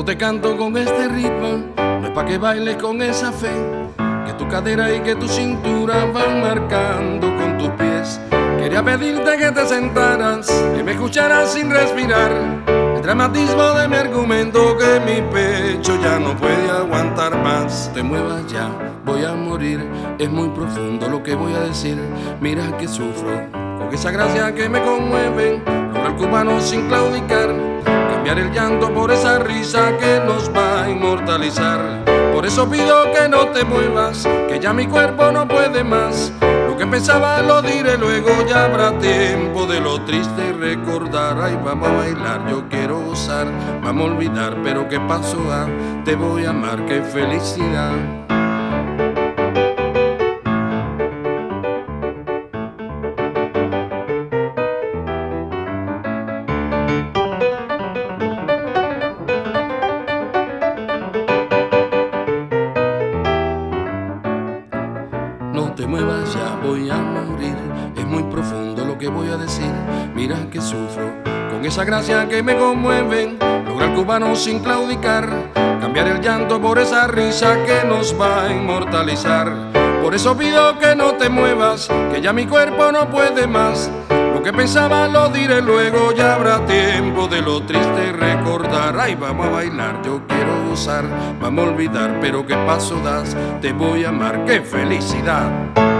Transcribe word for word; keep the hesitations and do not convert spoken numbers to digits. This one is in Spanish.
Cuando te canto con este ritmo, no es pa' que bailes con esa fe, que tu cadera y que tu cintura van marcando con tus pies. Quería pedirte que te sentaras, que me escucharas sin respirar el dramatismo de mi argumento, que mi pecho ya no puede aguantar más. Te muevas ya, voy a morir, es muy profundo lo que voy a decir. Mira que sufro, con esa gracia que me conmueve, logra el cubano sin claudicar, cambiar el llanto por esa risa que nos va a inmortalizar. Por eso pido que no te muevas, que ya mi cuerpo no puede más. Lo que pensaba lo diré luego, ya habrá tiempo de lo triste recordar. Ay, vamos a bailar, yo quiero gozar, vamos a olvidar, pero ¿qué pasó? Ah, te voy a amar, qué felicidad. No te muevas ya, voy a morir, es muy profundo lo que voy a decir. Mira que sufro, con esa gracia que me conmueve, logra el cubano sin claudicar, cambiar el llanto por esa risa que nos va a inmortalizar. Por eso pido que no te muevas, que ya mi cuerpo no puede más. Lo que pensaba lo diré luego, ya habrá tiempo de lo triste recordar. Ay, vamos a bailar, yo quiero gozar, vamos a olvidar, pero ¿qué paso das? Te voy a amar, qué felicidad.